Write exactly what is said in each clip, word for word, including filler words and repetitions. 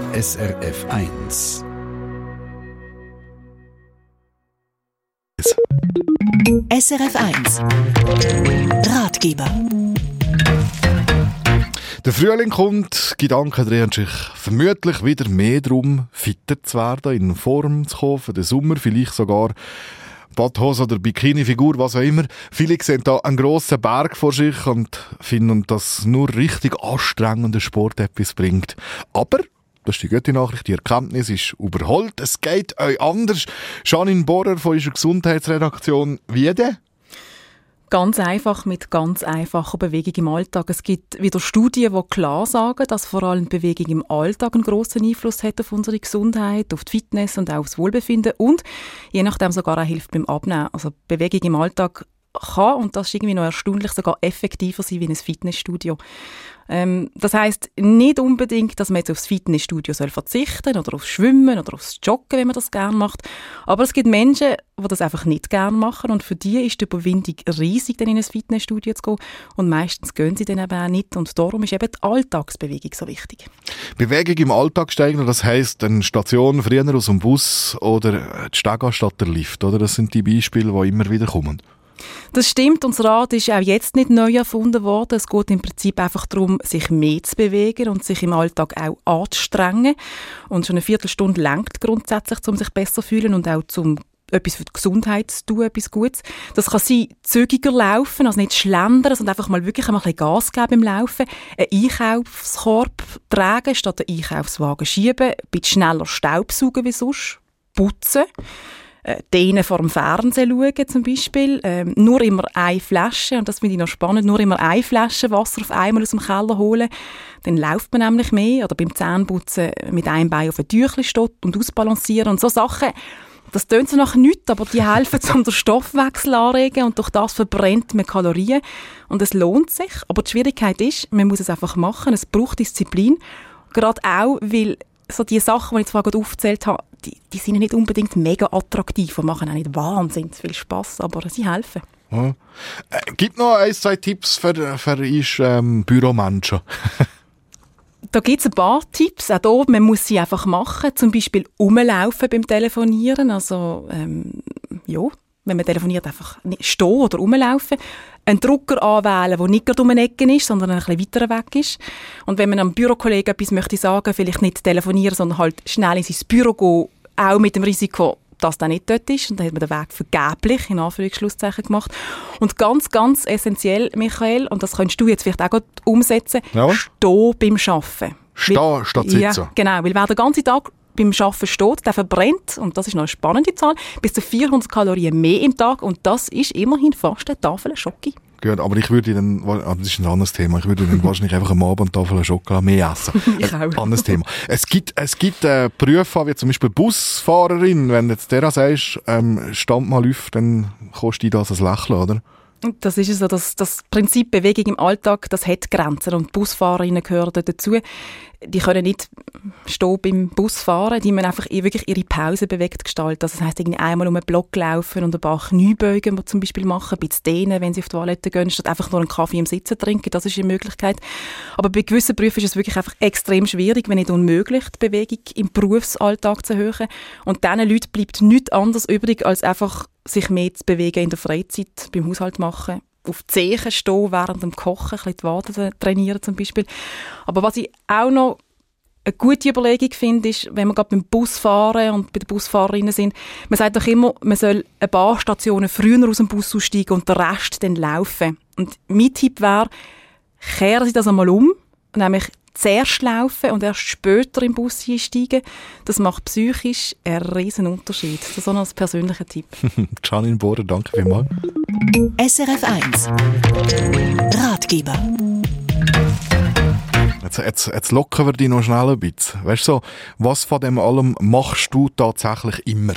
S R F eins. S R F eins Ratgeber. Der Frühling kommt, Gedanken drehen sich vermutlich wieder mehr darum, fitter zu werden, in Form zu kommen für den Sommer, vielleicht sogar Badhose oder Bikini-Figur, was auch immer. Viele sehen da einen grossen Berg vor sich und finden, dass nur richtig anstrengender Sport etwas bringt. Aber das ist die gute Nachricht, die Erkenntnis ist überholt. Es geht euch anders. Janine Bohrer von unserer Gesundheitsredaktion. Wie denn? Ganz einfach mit ganz einfacher Bewegung im Alltag. Es gibt wieder Studien, die klar sagen, dass vor allem Bewegung im Alltag einen grossen Einfluss hat auf unsere Gesundheit, auf die Fitness und auch aufs Wohlbefinden und je nachdem sogar auch hilft beim Abnehmen. Also Bewegung im Alltag kann, und das ist irgendwie noch erstaunlich, sogar effektiver sein wie ein Fitnessstudio. Ähm, das heisst nicht unbedingt, dass man jetzt aufs Fitnessstudio soll verzichten oder aufs Schwimmen oder aufs Joggen, wenn man das gerne macht. Aber es gibt Menschen, die das einfach nicht gerne machen und für die ist die Überwindung riesig, dann in ein Fitnessstudio zu gehen und meistens gehen sie dann eben auch nicht und darum ist eben die Alltagsbewegung so wichtig. Bewegung im Alltag steigern, das heisst eine Station früher aus dem Bus oder die Stege statt der Lift, oder? Das sind die Beispiele, die immer wieder kommen. Das stimmt, unser Rad ist auch jetzt nicht neu erfunden worden. Es geht im Prinzip einfach darum, sich mehr zu bewegen und sich im Alltag auch anzustrengen. Und schon eine Viertelstunde reicht grundsätzlich, um sich besser zu fühlen und auch zum etwas für die Gesundheit zu tun, etwas Gutes. Das kann sein, zügiger laufen, also nicht schlendern, sondern einfach mal wirklich einmal ein bisschen Gas geben beim Laufen, einen Einkaufskorb tragen, statt einen Einkaufswagen schieben, ein bisschen schneller Staubsaugen wie sonst, putzen, denen vor dem Fernsehen schauen zum Beispiel, ähm, nur immer eine Flasche, und das finde ich noch spannend, nur immer eine Flasche Wasser auf einmal aus dem Keller holen, dann läuft man nämlich mehr, oder beim Zähneputzen mit einem Bein auf ein Tüchlein stehen und ausbalancieren und so Sachen. Das tönt so nach nichts, aber die helfen, um den Stoffwechsel anregen und durch das verbrennt man Kalorien und es lohnt sich, aber die Schwierigkeit ist, man muss es einfach machen, es braucht Disziplin, gerade auch, weil so die Sachen, die ich zwar gerade aufgezählt habe, die, die sind nicht unbedingt mega attraktiv und machen auch nicht wahnsinnig viel Spass, aber sie helfen. Ja. Äh, gibt noch ein, zwei Tipps für, für uns ähm, Büromenschen? Da gibt es ein paar Tipps. Auch hier, man muss sie einfach machen. Zum Beispiel rumlaufen beim Telefonieren. Also, ähm, ja, wenn man telefoniert, einfach stehen oder rumlaufen. Einen Drucker anwählen, der nicht gerade um eine Ecke ist, sondern ein bisschen weiter weg ist. Und wenn man einem Bürokollegen etwas möchte sagen, vielleicht nicht telefonieren, sondern halt schnell in sein Büro gehen, auch mit dem Risiko, dass der nicht dort ist. Und dann hat man den Weg vergeblich, in Anführungsschlusszeichen, gemacht. Und ganz, ganz essentiell, Michael, und das könntest du jetzt vielleicht auch umsetzen, ja. Stehen beim Arbeiten. Stehen weil, statt sitzen. Ja, genau, weil wer den ganzen Tag beim Arbeiten steht, der verbrennt, und das ist noch eine spannende Zahl, bis zu vierhundert Kalorien mehr im Tag, und das ist immerhin fast eine Tafel Schoki. Gut, aber ich würde dann, das ist ein anderes Thema, ich würde dann wahrscheinlich einfach am Abend eine Tafel Schokolade mehr essen. Ich auch. Ein anderes Thema. Es gibt, es gibt äh, Berufe, wie zum Beispiel Busfahrerin, wenn du jetzt der sagst, ähm, stand mal auf, dann kostet das ein Lächeln, oder? Das ist so, das, das Prinzip Bewegung im Alltag, das hat Grenzen und Busfahrerinnen gehören dazu. Die können nicht stehen beim Busfahren, die müssen einfach wirklich ihre Pause bewegt gestalten. Also das heisst, irgendwie einmal um einen Block laufen und ein paar Kniebeugen die zum Beispiel machen, ein bisschen dehnen, wenn sie auf die Toilette gehen, statt einfach nur einen Kaffee im Sitzen trinken, das ist eine Möglichkeit. Aber bei gewissen Berufen ist es wirklich einfach extrem schwierig, wenn nicht unmöglich, die Bewegung im Berufsalltag zu erhöhen. Und diesen Leuten bleibt nichts anderes übrig, als einfach sich mehr zu bewegen in der Freizeit, beim Haushalt machen, auf die Zehen stehen, während dem Kochen, ein bisschen die Waden trainieren zum Beispiel. Aber was ich auch noch eine gute Überlegung finde, ist, wenn wir gerade beim Busfahren und bei den Busfahrerinnen sind, man sagt doch immer, man soll ein paar Stationen früher aus dem Bus aussteigen und den Rest dann laufen. Und mein Tipp wäre, kehren Sie das einmal um, nämlich zuerst laufen und erst später im Bus einsteigen. Das macht psychisch einen riesen Unterschied. Das ist auch noch ein persönlicher Tipp. Janine Bohrer, danke vielmals. S R F eins Ratgeber. Jetzt, jetzt, jetzt lockern wir dich noch schnell ein bisschen. Weißt du, so, was von dem allem machst du tatsächlich immer?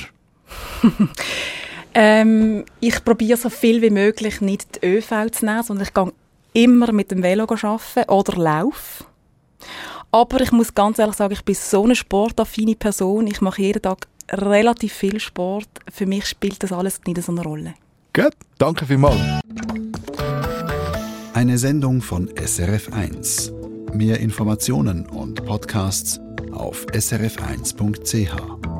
ähm, ich probiere so viel wie möglich nicht die ÖV zu nehmen, sondern ich gehe immer mit dem Velo arbeiten oder laufe. Aber ich muss ganz ehrlich sagen, ich bin so eine sportaffine Person. Ich mache jeden Tag relativ viel Sport. Für mich spielt das alles nicht so eine Rolle. Gut, danke vielmals. Eine Sendung von S R F eins. Mehr Informationen und Podcasts auf s r f eins punkt c h.